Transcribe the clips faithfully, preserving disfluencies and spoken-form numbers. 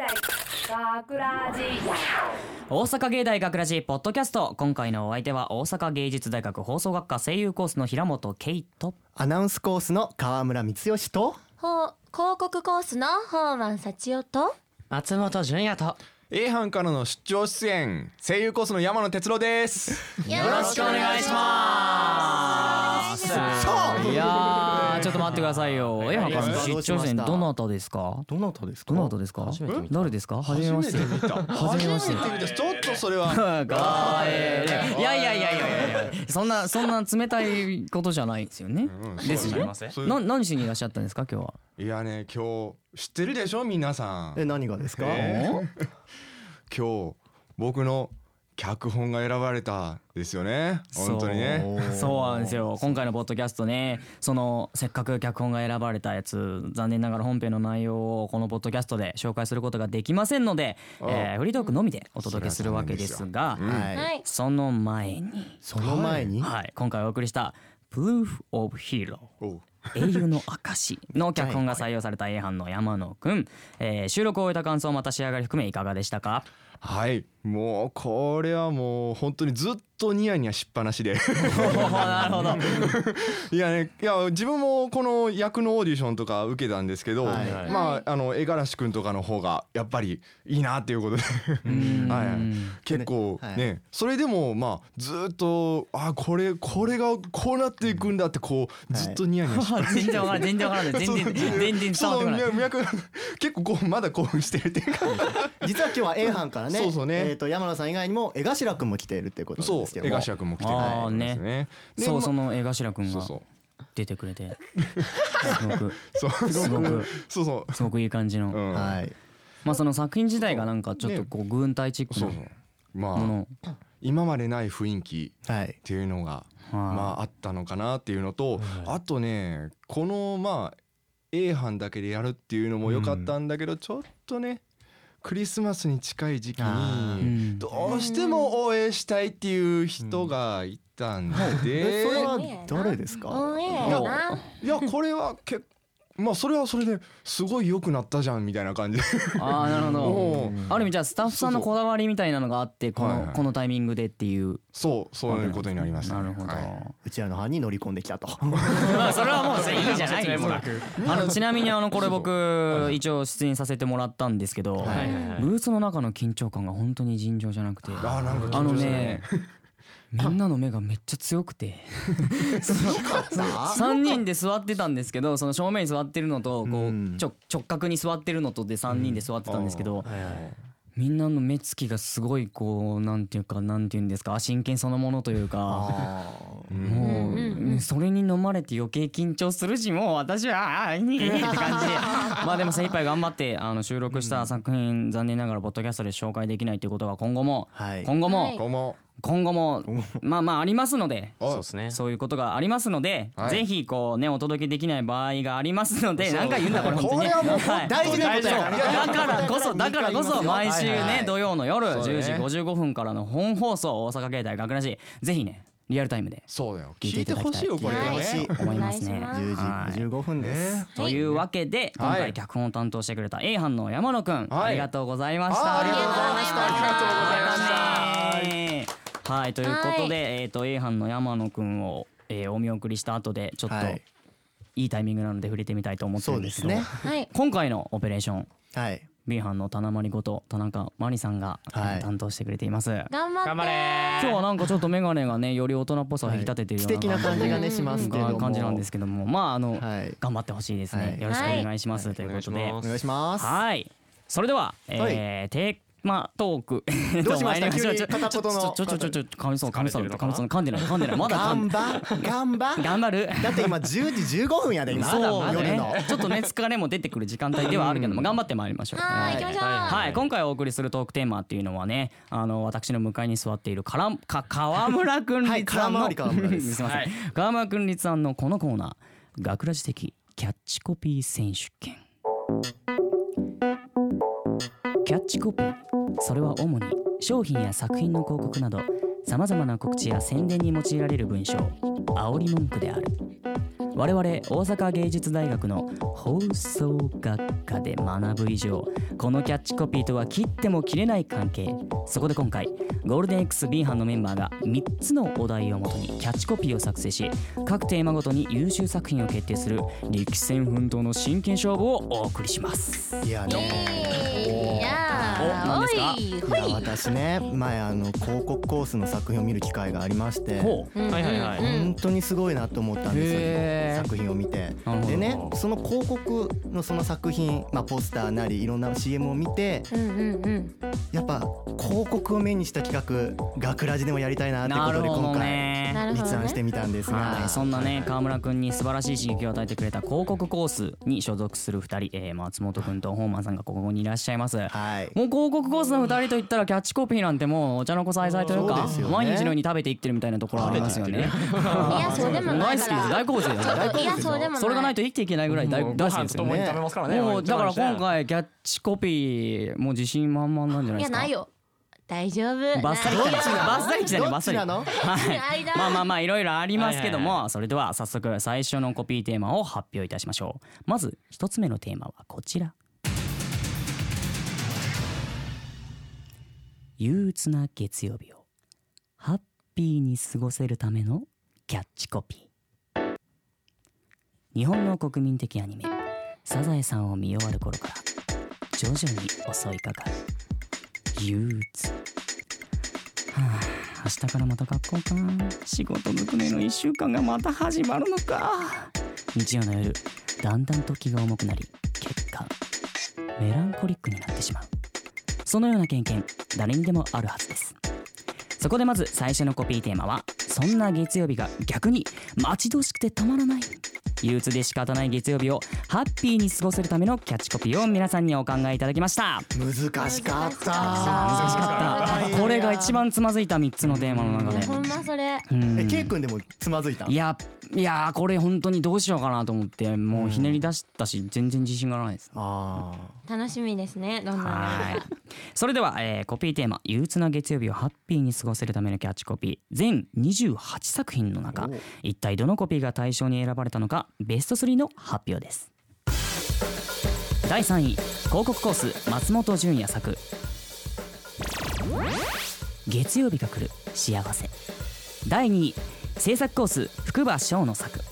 学ラジ大阪芸大学ラジポッドキャスト。今回のお相手は大阪芸術大学放送学科声優コースの平本圭とアナウンスコースの川村光義とほう広告コースのホーマン幸代と松本純也と A 班からの出張出演声優コースの山野哲郎です。 よよろしくお願いします。いやーちょっと待ってくださいよ。A 班からの出張出演どなたですか？ どなたですか？ どなたですか？ 初めて見た誰ですか？初めまして。 初めて見た初めまして。 初めて見たちょっとそれはガーエーいやいやいやいやいやいやそんなそんな冷たいことじゃないですよね。 うんですよね。 そうな何しにいらっしゃったんですか今日は？ いやね今日知ってるでしょ皆さん。 え何がですか？ え今日僕の脚本が選ばれたですよね。本当にね。 そうなんですよ。今回のポッドキャストね、そのせっかく脚本が選ばれたやつ、残念ながら本編の内容をこのポッドキャストで紹介することができませんので、えー、フリートークのみでお届けするわけですが、 それは残念ですよはい、 はいその前に、 その前に、 はい、今回お送りしたProof of Hero おう英雄の証の脚本が採用された A 班の山野くん、えー、収録を終えた感想また仕上がり含めいかがでしたか？ はいもうこれはもう本当にずっとニヤニヤしっぱなしでなるほど。 いやねいや自分もこの役のオーディションとか受けたんですけど、 はいはいまああの五十嵐くんとかの方がやっぱりいいなっていうことではいはい結構はいねそれでもまあずっとあこれこれがこうなっていくんだってこうずっとニヤニヤしっぱなし全然わからない全然わからない全然全然伝わってこない。 そう脈結構こうまだ興奮してるっていうか実は今日は A 班からね、 そうそうねえっ、と山野さん以外にも江頭くんも来ているっていうことなんそうですけども、 江頭くんも来てくれてますね。でそうまその江頭くんがそうそう出てくれてすごくそうすごくそうそうすごくいい感じの、 うんはい、 まあその作品自体がなんかちょっとこう軍隊チックなそうそうまものあ今までない雰囲気はいっ、ていうのがままああったのかなっていうのとあとねこのまあ A 班だけでやるっていうのも良かったんだけどちょっとねクリスマスに近い時期あーにどうしても応援したいっていう人がいたんえでそれは誰ですか？ オンエアやな。 いやこれは結まあそれはそれですごい良くなったじゃんみたいな感じでああなるほど。 おある意味じゃあスタッフさんのこだわりみたいなのがあってこのはいはいこのタイミングでっていうそうそういうことになりましたねなるほど。 はいうちらの班に乗り込んできたとまあそれはもういいじゃないですか。あのちなみにあのこれ僕一応出演させてもらったんですけど、 はいはいはいブースの中の緊張感が本当に尋常じゃなくて、 あーなんか緊張あのしたねみんなの目がめっちゃ強くてさんにんで座ってたんですけどその正面に座ってるのとこうんうちょ直角に座ってるのとでさんにんで座ってたんですけど、みんなの目つきがすごいこうなんていうかなんていうんですか真剣そのものというか。もう、 うんうんそれに飲まれて余計緊張するしもう私はあーいいって感じでまあでも精一杯頑張ってあの収録した作品残念ながらポッドキャストで紹介できないということが今後もはい今後も、 はいこうも今後もまあまあありますのであそうですね。 そういうことがありますので、 はいぜひこうねお届けできない場合がありますので、なんか言うんだこれ本当にね。 これはもうはい大事なことやからそうだからこそだからこそ毎週はいはいね土曜の夜そうねじゅうじごじゅうごふんからの本放送大阪芸大学ラジぜひねリアルタイムでそうだよ聞いてい聞いてただきたいほしいよこれはい欲しいね思いますね。 お願いしますじゅうじはいごじゅうごふんです、 ねというわけで今はい回脚本を担当してくれた A 班の山野くん、 はいありがとうございました。 あありがとうございましたありがとうございましたありがとうございましたはいということで、えー、と A 班の山野くんを、えーお見送りした後でちょっと、 はいいいタイミングなので触れてみたいと思ってそるですけど、 うんですねはい。 今回のオペレーションはい B 班の棚まりこと田中真理さんが、 はい担当してくれています。 頑張って。 頑張れー。 今日はなんかちょっとメガネがねより大人っぽさを引き立ててるような知的な感じがねしますけれども感じなんですけどもまああの、 はい頑張ってほしいですね、 はいよろしくお願いします、 はいということで、 お願いしお願いしますはいそれでは、えーテーマトークどうしました参りしょう急に片言のちょちょちょちょちょ噛みそう噛みそう噛みそう噛んでない噛んでないまだ噛ん頑張頑張頑張るだって今じゅうじじゅうごふんやで今そうだ夜のねちょっとね疲れも出てくる時間帯ではあるけども頑張ってまいりましょう。 はい、行きましょう。 はい、今回お送りするトークテーマっていうのはねあの私の向かいに座っているからか川村くんはい立案の、 空回り川村ですすいません、 はい川村くん立案のこのコーナー学ラジ的キャッチコピー選手権。キャッチコピーそれは主に商品や作品の広告などさまざまな告知や宣伝に用いられる文章煽り文句である。 我々大阪芸術大学の放送学科で学ぶ以上、このキャッチコピーとは切っても切れない関係。そこで今回ゴールデン X B 班のメンバーがみっつのお題をもとにキャッチコピーを作成し、各テーマごとに優秀作品を決定する力戦奮闘の真剣勝負をお送りします。 いやねいやーお何ですかおいいほいや私ね前あの広告コースの作品を見る機会がありまして、 ほう。 はいはいはい本当にすごいなと思ったんですへーよ、作品を見て。 なるほどでね、その広告のその作品、まあ、ポスターなりいろんな シーエム を見て、 うんうんうんやっぱ広告をメインにした企画学ラジでもやりたいなってことでなるほど今回ね。 なるほど立案してみたんですが、 はい、そんなね川村くんに素晴らしい刺激を与えてくれた広告コースに所属するふたり、えー、松本くんと本間さんがここにいらっしゃいます。 はいもう広告コースのふたりといったらキャッチコピーなんてもうお茶の子さいさいというかそうですよね毎日のように食べて生きてるみたいなところありますよね。 いやそうでもないか大好きです、大ら好物です。 いやそうでもないそれがないと生きていけないぐらい大もう大好きですよね。 ご飯と共に食べますからね。 もうだから今回回キャッチコピーもう自信満々なんじゃないですか。 いやないよ大丈夫バッサリ来たね。バッサリ来たね。 どバッサリ。 っちなの？ はい。 間まあまあまあいろいろありますけども、 はいはいはそれでは早速最初のコピーテーマを発表いたしましょう。まず一つ目のテーマはこちら。憂鬱な月曜日をハッピーに過ごせるためのキャッチコピー。日本の国民的アニメサザエさんを見終わる頃から徐々に襲いかかる憂鬱。はあ、明日からまた学校か。仕事ずくめのいっしゅうかんがまた始まるのか。日曜の夜だんだんと気が重くなり結果メランコリックになってしまう。そのような経験誰にでもあるはずです。そこでまず最初のコピーテーマはそんな月曜日が逆に待ち遠しくて止まらない憂鬱で仕方ない月曜日をハッピーに過ごせるためのキャッチコピーを皆さんにお考えいただきました。 難しかった難し難しかった。これが一番つまずいたみっつのテーマの中で。 ほんまそれうんえ K 君でもつまずいた？ いやいやこれ本当にどうしようかなと思ってもうひねり出したし全然自信がないです。 あ楽しみですねどんなのはい。それでは、えー、コピーテーマ憂鬱な月曜日をハッピーに過ごせるためのキャッチコピー全にじゅうはちさく品の中一体どのコピーが大賞に選ばれたのかベストスリーの発表です。だいさんい広告コース松本潤也作月曜日が来る幸せ。だいにい制作コース福場翔の作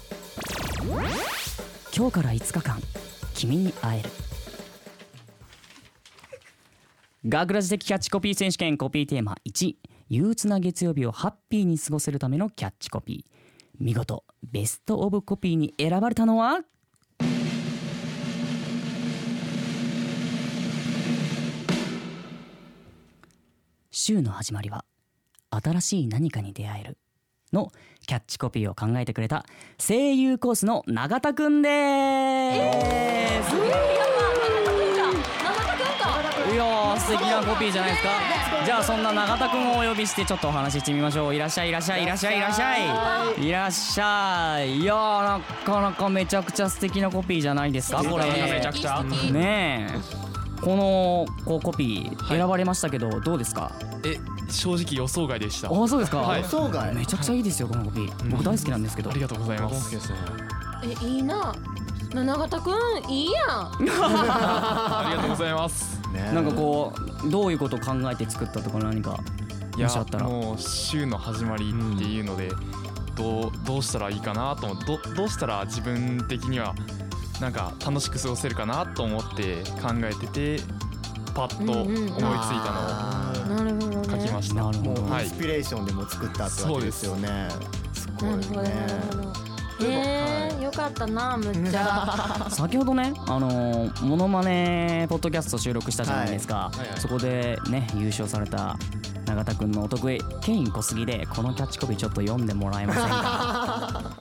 今日からいつかかん君に会える。学ラジ的キャッチコピー選手権コピーテーマいち憂鬱な月曜日をハッピーに過ごせるためのキャッチコピー。見事ベストオブコピーに選ばれたのは週の始まりは新しい何かに出会えるのキャッチコピーを考えてくれた声優コースの永田くんでーす。いやー素敵なコピーじゃないですか。じゃあそんな永田くんをお呼びしてちょっとお話ししてみましょう。いらっしゃいいらっしゃいいらっしゃいいらっしゃいいらっしゃい。いやーなかなかめちゃくちゃ素敵なコピーじゃないですかこれ。 めちゃくちゃねえこのこうコピー選ばれましたけどどうですか？ え正直予想外でした。 あそうですか、 はいあそうかい。 めちゃくちゃいいですよこのコピー、僕大好きなんですけど。 ありがとうございます。 えいいな永田くんいいやんありがとうございます。 ねなんかこうどういうことを考えて作ったとか何かいやもしあったら。 もう週の始まりっていうので、どうどうしたらいいかなと思ってどどうしたら自分的にはなんか楽しく過ごせるかなと思って考えててパッと思いついたのあーなるほどねを書きました。 なるほどはいもうインスピレーションでも作ったってわけですよね。すごいね。 なるほどなるほどえー、よかったなむっちゃ先ほどねあのーモノマネポッドキャスト収録したじゃないですか、 はいはいはいそこでね優勝された永田くんのお得意ケイン小杉でこのキャッチコピーちょっと読んでもらえませんか？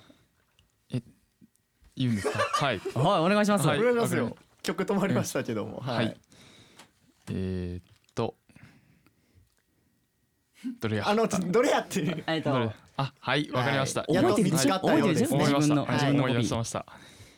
言うんですか。はいはいお願いします、 はいお願いしますわよ。曲止まりましたけども。ははいい。えー、っとどれやあのどれやっていう。 えっとどれあはいわかりました。 はいやっと覚えてるでしょ見つかったようです覚えてるでしょ思いました。 自分の自分の思い出コピーしました。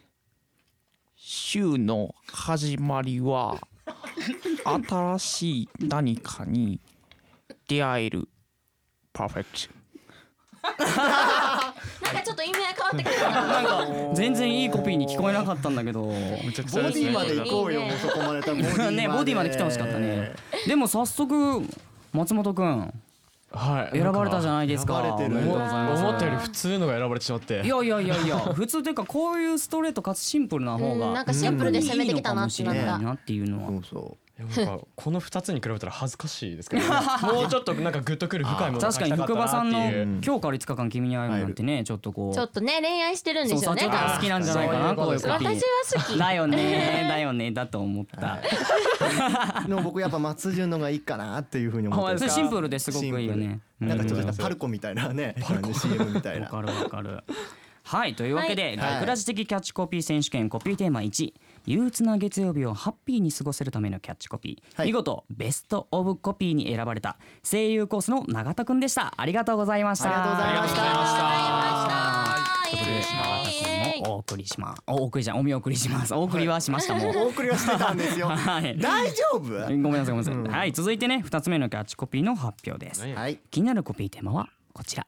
週の始まりは新しい何かに出会えるパーフェクト。 かちょっと意味合い変わってくるかな。 なんか全然いいコピーに聞こえなかったんだけどめちゃくちボデゃですねィまで行こうよ、 いいねもうそこまで多分ボディまでねボディまで来てほしかったね。でも早速松本くんはい選ばれたじゃないですか。 選ばれてるおめでとうございます。 思ったより普通のが選ばれてしまっていやいやいやいや普通というかこういうストレートかつシンプルな方がうんなんかシンプルで攻めてきたなってなったいいのかもしれないなっていうのはそうそなんかこのふたつに比べたら恥ずかしいですけど、ね、もうちょっとなんかグッとくる深いものが書確かにきたかった福場さんなっていう。 の今日からいつかかん君に会えるなんてねちょっとこうちょっとね恋愛してるんですよね。 そうそうちょっと好きなんじゃないかなこういうコピー私は好き。 だよねだよねだと思ったうでも僕やっぱ松潤のがいいかなっていうふうに思ってる。 シンプルですごくいいよね。 なんかちょっとうんしたパルコみたいなね、あの シーエム みたいな。 わかるわかる。はいというわけで、 はい学ラジ的キャッチコピー選手権コピーテーマいち憂鬱な月曜日をハッピーに過ごせるためのキャッチコピー、 はい見事ベストオブコピーに選ばれた声優コースの永田くんでした。ありがとうございました。 ありがとうございましたということで永田くんもお送りしますお送りじゃんお見送りしますお送りはしましたもうお送りはしてたんですよ。 はい大丈夫？ ごめんなさいごめんなさい、 うんはい続いてねふたつめのキャッチコピーの発表です。 はい。 気になるコピーテーマはこちら。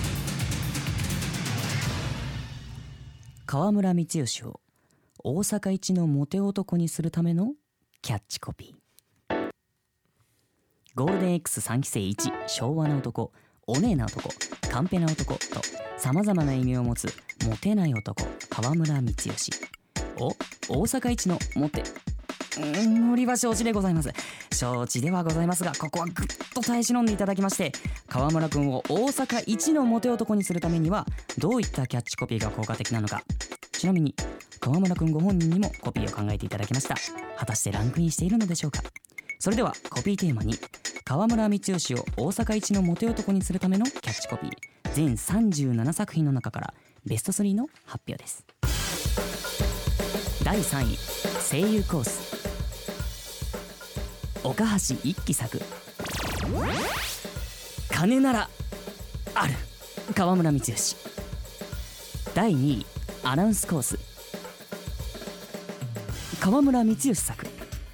河村光義を大阪一のモテ男にするためのキャッチコピー。ゴールデン X さんきせいいち昭和な男お姉な男カンペな男とさまざまな意味を持つモテない男河村光義を大阪一のモテうん無理は承知でございます。承知ではございますがここはぐっと耐え忍んでいただきまして、河村くんを大阪一のモテ男にするためにはどういったキャッチコピーが効果的なのか。ちなみに河村くんご本人にもコピーを考えていただきました。果たしてランクインしているのでしょうか。それではコピーテーマに河村光義を大阪一のモテ男にするためのキャッチコピー全さんじゅうななさく品の中からベストスリーの発表です。だいさんい声優コース岡橋一騎作金ならある河村光義。だいにいアナウンスコース河村光義作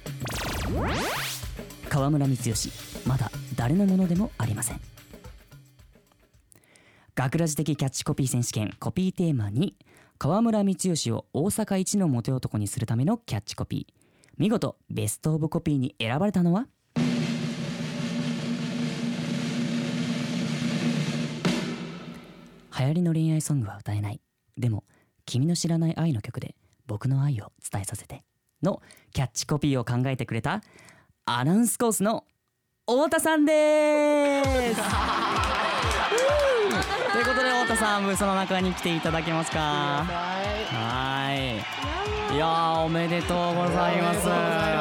河村光義まだ誰のものでもありません。学ラジ的キャッチコピー選手権コピーテーマに河村光義を大阪一のモテ男にするためのキャッチコピー見事ベストオブコピーに選ばれたのは流行りの恋愛ソングは歌えないでも君の知らない愛の曲で僕の愛を伝えさせてのキャッチコピーを考えてくれたアナウンスコースの太田さんですということで太田さんブースの中に来ていただけますか。はいいやーおめでとうございます。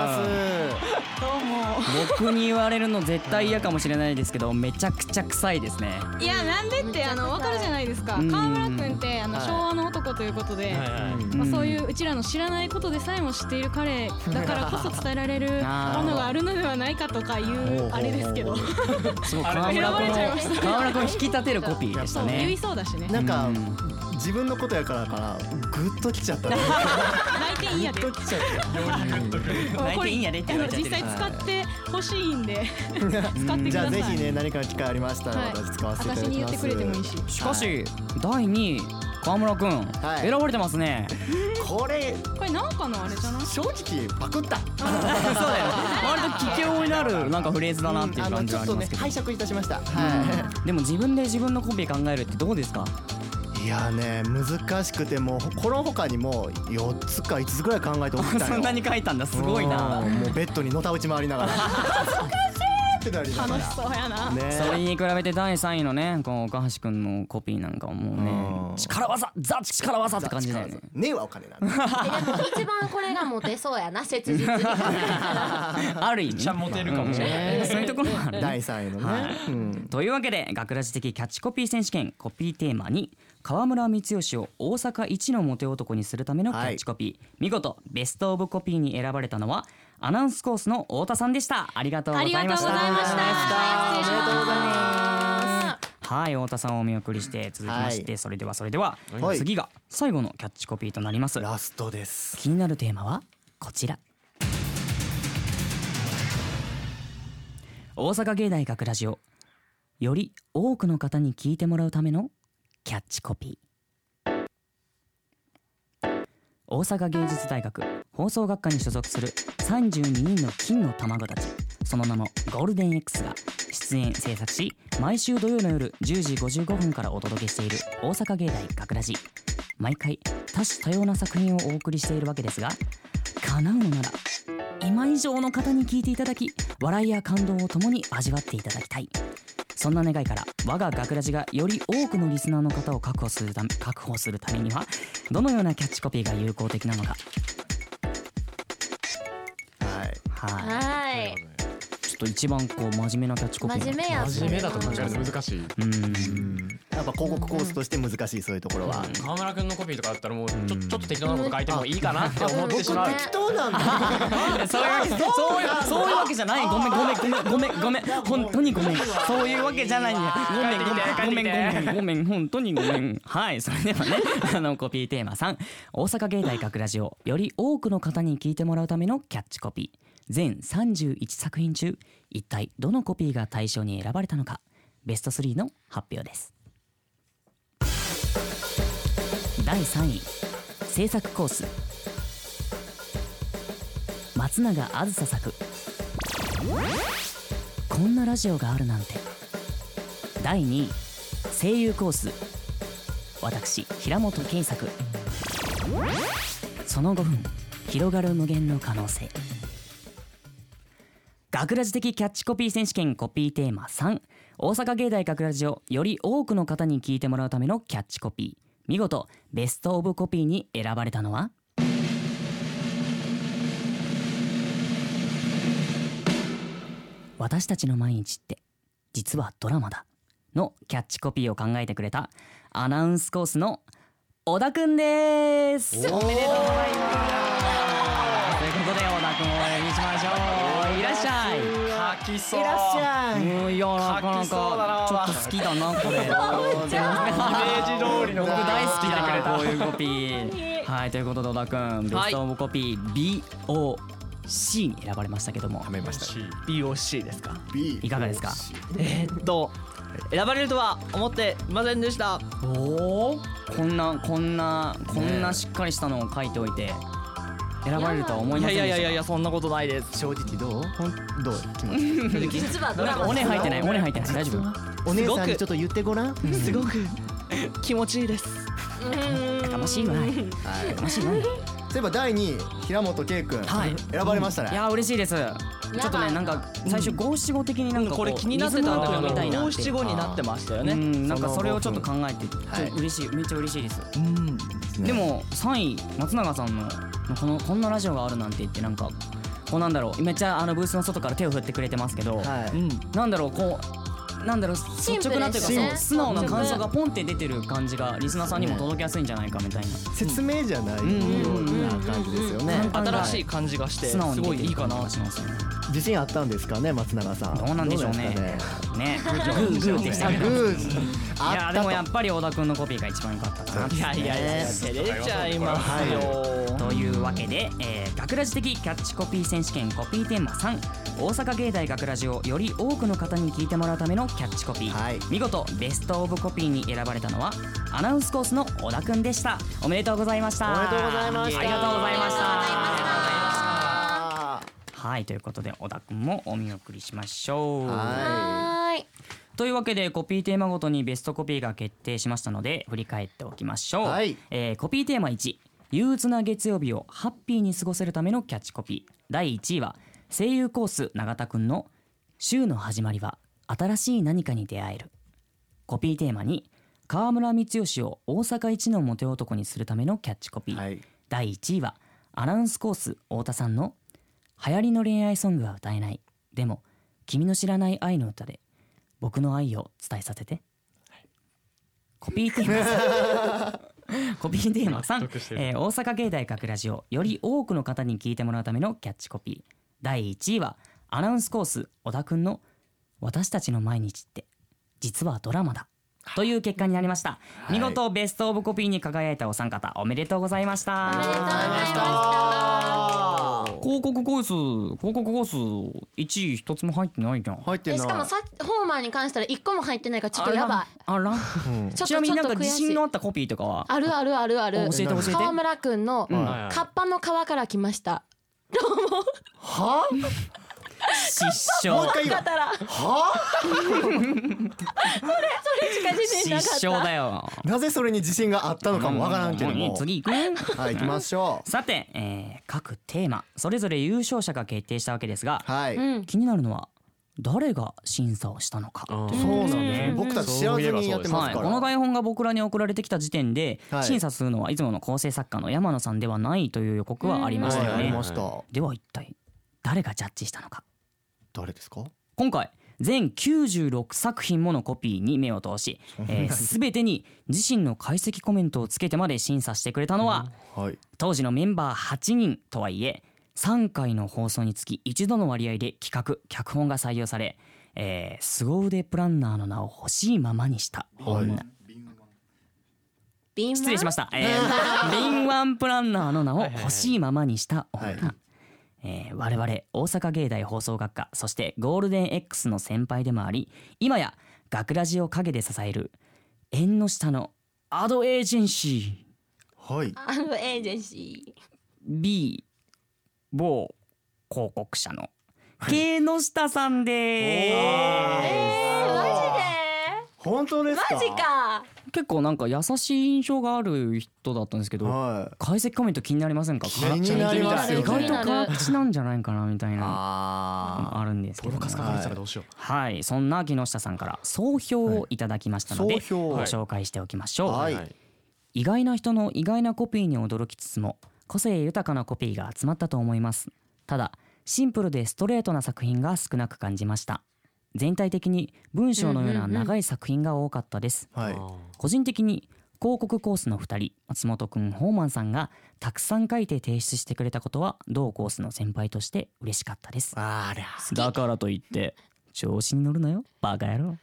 僕に言われるの絶対嫌かもしれないですけどめちゃくちゃ臭いですね。 いやなんでってあの分かるじゃないですか。 うん河村くんってあの昭和の男ということで、まあ、そういううちらの知らないことでさえも知っている彼だからこそ伝えられるものがあるのではないかとかいうあれですけどすごい河村君の河村君引き立てるコピーでしたそう言いね。 そうだしね。 なんか自分のことやからかなグッときちゃったね。 泣いていいんやで。 グッときちゃった。 泣いていいんやでって言われちゃってる実際使ってほしいんで使ってください。 じゃあぜひね何かの機会ありましたらはい私使わせていただきます。 私に言ってくれてもいいし。 しかしだいにい河村君はい選ばれてますね。 これこれなんかのあれじゃない？ 正直パクった。 そうだよ割と聞き覚えのあるなんかフレーズだなっていうあの感じちょっとねはありますけど、 拝借いたしました。はでも自分で自分のコピー考えるってどうですか。 い。いやね難しくてもうこの他にもよっつかいつつぐらい考えておったよ。 そんなに書いたんだすごいな。 うんもうベッドにのたうち回りながら。ってなりながら楽しそうやな。 ね。 それに比べてだいさんいのねこの岡橋くんのコピーなんかはもうねうん力技ザ力技って感じだよね。 ねえわお金なんで。 えでも一番これがモテそうやな切実に。 ある意味めっちゃモテるかもしれないうんそういうところもあるね。 だいさんいのね。 はいうんというわけで学ラジ的キャッチコピー選手権コピーテーマに河村光義を大阪一のモテ男にするためのキャッチコピー、見事ベストオブコピーに選ばれたのはアナウンスコースの太田さんでした。ありがとうございました。 ありがとうございましたおめでとうございまはい太田さんをお見送りして続きまして、 はいそれではそれでは、 はい次が最後のキャッチコピーとなります。 ラストです。 気になるテーマはこちら。大阪芸大学ラジオより多くの方に聞いてもらうためのキャッチコピー大阪芸術大学放送学科に所属するさんじゅうににんの金の卵たち、その名もゴールデン X が出演制作し、毎週土曜の夜じゅうじごじゅうごふんからお届けしている大阪芸大学ラジ。毎回多種多様な作品をお送りしているわけですが、叶うのなら今以上の方に聞いていただき、笑いや感動を共に味わっていただきたい。そんな願いから、我が学ラジがより多くのリスナーの方を確保するため確保するためにはどのようなキャッチコピーが有効的なのか。 はいはい、 はい。 ちょっと一番こう真面目なキャッチコピー。 真面目やつ。 真面目だと思っちゃう難しい。 うんやっぱ広告コースとして難しい、そういうところは。 川村くんのコピーとかだったらもうちょちょっと適当なこと書いてもいいかなって思ってしまう。 適当なんだ。 そういうそういうそういうわけじゃない。ごめんごめんごめんごめんごめん本当にごめん。そういうわけじゃないんだ。ごめんごめんごめんごめんごめん本当にごめん。はい、それではね、あのコピーテーマさん、大阪芸大学ラジオより多くの方に聞いてもらうためのキャッチコピー。全さんじゅういちさく品中、一体どのコピーが大賞に選ばれたのか、ベストスリーの発表です。だいさんい、制作コース松永あずさ作、こんなラジオがあるなんて。だいにい、声優コース私平本圭作、そのごふん広がる無限の可能性。学ラジ的キャッチコピー選手権コピーテーマさん、大阪芸大学ラジをより多くの方に聞いてもらうためのキャッチコピー。見事ベストオブコピーに選ばれたのは、私たちの毎日って実はドラマだのキャッチコピーを考えてくれたアナウンスコースの小田くんです。おめでとうございます。ということで小田くんをお呼びしましょう。いらっしゃい。 書きそう。 いらっしゃい。 うん、いやなかなかちょっと好きだなこれ。イメージ通りの僕大好きだなこういうコピー。はい、ということで小田くんベストオブコピー ビーオーシー に選ばれましたけども、 はめましたね。 ビーオーシー ですか。 いかがですか。 えーっと選ばれるとは思っていませんでした。 おお、こんなこんなこんなしっかりしたのを書いておいて選ばれるとは思いいませんでした。 やいやいやいやそんなことないです。 正直どう？ほんどう気持ち？ 実はドラマ。 おね入ってない、おね入ってない、大丈夫？ お姉さんにちょっと言ってごらん。 すごく気持ちいいです。 やかましいわい。 はい。 やかましいわい。 そういえばだいにい平本圭君、 はい選ばれましたね。 いや嬉しいです。ちょっとねなんか最初五七五的になんかこれ気になってたんだけどみたいな五七五になってましたよね。 うん、なんかそれをちょっと考えてちょはいっと嬉しい、めっちゃ嬉しいです。 うんでもさんい松永さんのこのこんなラジオがあるなんて言ってなんかこうなんだろうめっちゃあのブースの外から手を振ってくれてますけど、 はい。 うんなんだろうこうなんだろうシンプル率直なというかですねそう素直な感想がポンって出てる感じがリスナーさんにも届きやすいんじゃないかみたいな。 説明じゃないような感じですよね。 新しい感じがして素直にすごいいいかな。 しますよね。 自信あったんですかね、松永さん。 どうなんでしょうねどうですかね。 ね、グーグーでしたけど。 グーいあったとやでもやっぱり小田くんのコピーが一番良かったかな。 いやいやいや照れちゃいますよ。 というわけで、えー、学ラジ的キャッチコピー選手権コピーテーマさん、大阪芸大学ラジをより多くの方に聞いてもらうためのキャッチコピー、 はい見事ベストオブコピーに選ばれたのはアナウンスコースの小田くんでした。おめでとうございました。 おめでとうございました。 ありがとうございました。 あはいということで小田くんもお見送りしましょう。 ははーい。 というわけでコピーテーマごとにベストコピーが決定しましたので振り返っておきましょう。 はいえーコピーテーマいち、憂鬱な月曜日をハッピーに過ごせるためのキャッチコピー。だいいちいは声優コース永田くんの週の始まりは新しい何かに出会える。コピーテーマに河村光義を大阪一のモテ男にするためのキャッチコピー。 はいだいいちいはアナウンスコース太田さんの流行りの恋愛ソングは歌えない、でも君の知らない愛の歌で僕の愛を伝えさせて。コピーテーマさんコピーテーマさん、 納得してるえー大阪芸大学ラジオより多くの方に聞いてもらうためのキャッチコピー。だいいちいはアナウンスコース小田くんの私たちの毎日って実はドラマだという結果になりました。見事ベストオブコピーに輝いたお三方おめでとうございました。 おめでとうございました。 広告コース広告コースいちい一つも入ってないじゃん。 入ってない。 えしかもさホーマーに関してはいっこも入ってないからちょっとやばい。 あら、 ちょっちなみになんかとちょっと悔しい自信のあったコピーとかはあるあるあるある。 教えて教えて。 川村くんのうんはいはいカッパの皮から来ました。 は失もう笑一回言うだからはそれしか自信なかった。 失笑だよ。 なぜそれに自信があったのかもわからんけどうんも。 次行くね。 はい、行きましょさて、えー各テーマそれぞれ優勝者が決定したわけですが、 う。はい。 うん。 気になるのは誰が審査をしたのか。 あーそうなんですね。僕たち知らずにやってますはい、 から。 この台本が僕らに送られてきた時点で、 はい審査するのはいつもの構成作家の山野さんではないという予告はありましたよはい、ありね。 ました。 では一体誰がジャッジしたのか。 誰ですか？ 今回全きゅうじゅうろくさく品ものコピーに目を通し、えー、全てに自身の解析コメントをつけてまで審査してくれたのは、 はい。 当時のメンバーはちにんとはいえさんかいの放送につき一度の割合で企画脚本が採用され、えー、凄腕プランナーの名を欲しいままにした女、 ビン失礼しました、えー、敏腕プランナーの名を欲しいままにした女、 はいえー、我々大阪芸大放送学科そしてゴールデン X の先輩でもあり今や学ラジを陰で支える縁の下のアドエージェンシはい。 あのエージェンシー B 某広告社のKの下さんでー。えー、マ本当ですか？ ジで？マジか。 結構なんか優しい印象がある人だったんですけど、 は解析コメント気になりませんか？ 気になりますよ意外と気になる辛口なんじゃないかなみたいい。 なああるんですけど、 ボロカスが入ってたらどうしよう。 はいそんな木下さんから総評をいただきましたので、 総評ご紹介しておきましょう、 はい意外な人の意外なコピーに驚きつつも個性豊かなコピーが集まったと思います。ただシンプルでストレートな作品が少なく感じました。全体的に文章のような長い作品が多かったです。 はい。 個人的に広告コースのふたり松本くんホーマンさんがたくさん書いて提出してくれたことは同コースの先輩として嬉しかったです。 あら。 だからといって調子に乗るなよバカ野郎。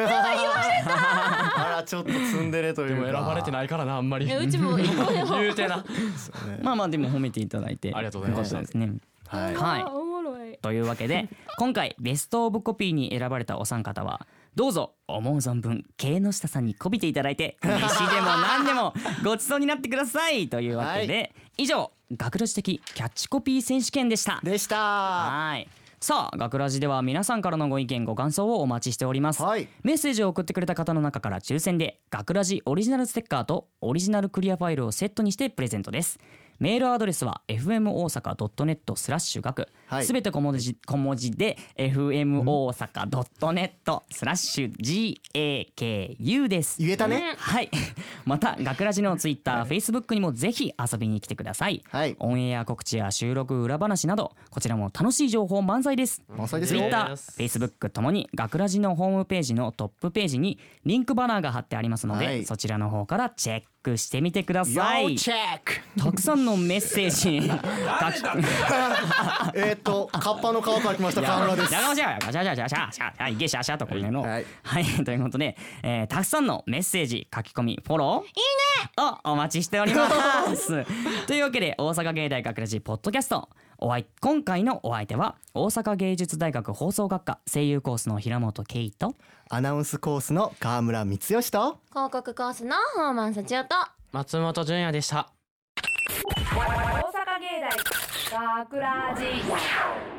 あら、ちょっとツンデレというか。 でも選ばれてないからなあんまり。 えうちも一個でも。 言うてな。 まあまあでも褒めていただいてありがとうございましたよかったですね。 はい。 はいあーおもろい。 というわけで今回ベストオブコピーに選ばれたお三方はどうぞ思う存分Kの下さんにこびていただいて飯でも何でもごちそうになってくださいというわけで、以上学ラジ的キャッチコピー選手権でした。 でした。 はいさあ学ラジでは皆さんからのご意見ご感想をお待ちしております、 はい。 メッセージを送ってくれた方の中から抽選で学ラジオリジナルステッカーとオリジナルクリアファイルをセットにしてプレゼントです。メールアドレスは エフエムオーサカドットネットスラッシュ学すべて小文字小文字で エフエムオーサカドットネットスラッシュ ジーエーケーユー です。 言えたね。 はいまた学ラジのツイッター、フェイスブックにもぜひ遊びに来てください。 はい。 オンエア告知や収録裏話などこちらも楽しい情報満載です。 満載ですよ。 ツイッター、フェイスブックともに学ラジのホームページのトップページにリンクバナーが貼ってありますので、 はいそちらの方からチェックしてみてください。 チェック。 たくさんのメッセージえっとカッパの皮から来ました河村です。 やかましいわガシャガシャガシャガシャはいゲシャシャとこれのはいはいということで、えーたくさんのメッセージ書き込みフォローいいねをお待ちしておりますというわけで大阪芸大学ラジポッドキャストお相今回のお相手は大阪芸術大学放送学科声優コースの平本圭とアナウンスコースの河村光義と広告コースのホーマン幸男と松本純也でした。 大阪芸大学ラジ